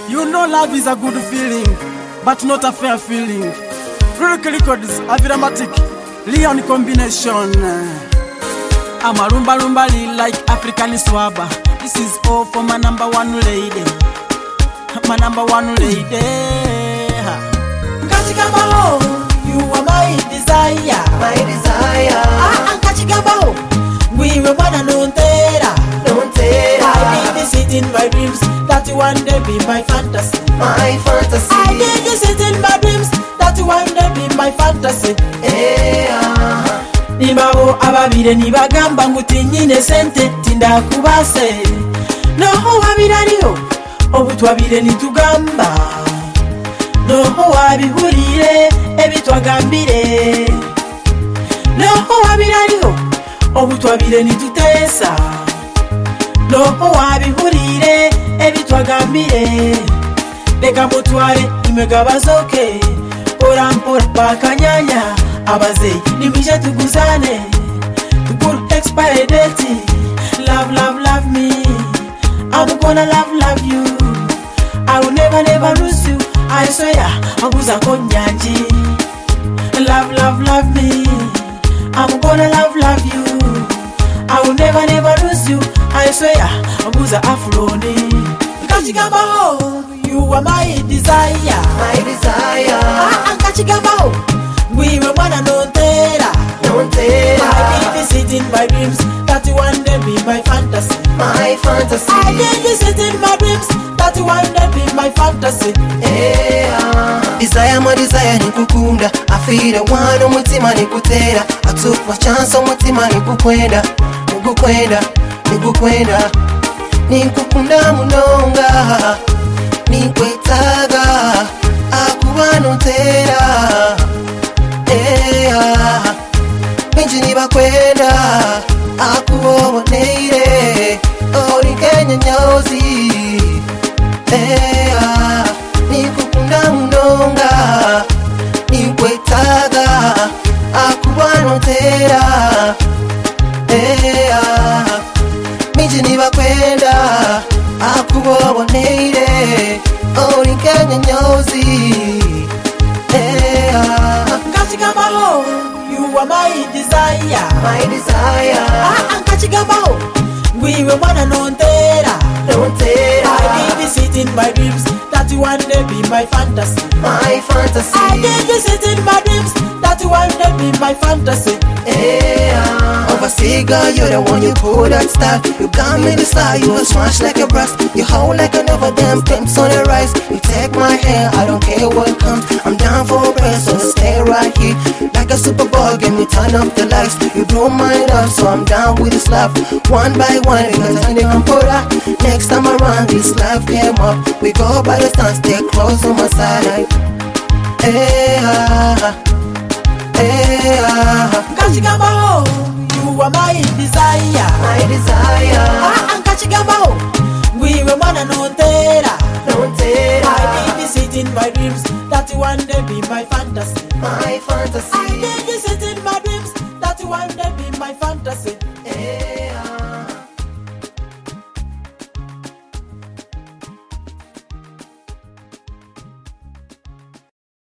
You know love is a good feeling, but not a fair feeling. Lyric Records, Aviramatic, Leon combination. I'm a rumba like African swabber. This is all for my number one lady. My number one lady. Kachikambao, you are my desire. My desire. Kachikambao, we were wanna nontera. I did sit in my dreams that one day be my fantasy. My fantasy. I did sit in my dreams that one day be my fantasy. Nimabo ababire nibagamba nguti nyine sente tindakubase. Noho wabirariyo obutwabire nitugamba. Noho wabihurire ebitwagambire. Noho wabirariyo obutwabire nitutesa. Noho wabihurire ebitwagambire. Leka mutware imegabazoke. Pora mpora bakanyanya. Abaze nimisha tuguzane. Tuguru expire date. Love me. I'm gonna love you. I will never lose you. I swear abuza konyanji. Love me. I'm gonna love you. I will never lose you. I swear abuza afroni. Kachikambao, you are my desire. My desire. Kachikambao, we were wanna nontera. I did sit in my dreams that one day be my fantasy. My fantasy. I did sit in my dreams that one day be my fantasy. Desire, my desire ni kukunda. Afira wano mutima ni kutera. I took my chance on mutima ni kukwenda. Ni kukunda munonga. Ni kwetaga. Akuwa notera. Minji nibakwenda. Akuwa neire. Ori Kenya nyozi. Ni kukunda munonga. Ni kwetaga. Akuwa notera. Minji nibakwenda. Akuwa neire. Ori Kenya nyozi. Kachikambao, you are my desire. My desire. Kachikambao, we were wanna nontera. I did sit in my dreams that one day be my fantasy. My fantasy. I did sit in my dreams that one day be my fantasy. Overseas girl, you're the one you pull that style. You got me the style, you a smash like a breast. You hold like another damn pimps on the rise. You take my hand, I don't care what comes. I'm down for a press, so stay right here. Like a Super Bowl, get me turn up the lights. You blow my love, so I'm down with this love. One by one, because I think I'm put out. Next time around, this love came up. We go by the stand, stay close on my side. Kachikambao, you are my desire. My desire. Kachikambao, we were wanna nontera. I did sit in my dreams that one day be my fantasy. My fantasy. I did sit in my dreams that one day be my fantasy.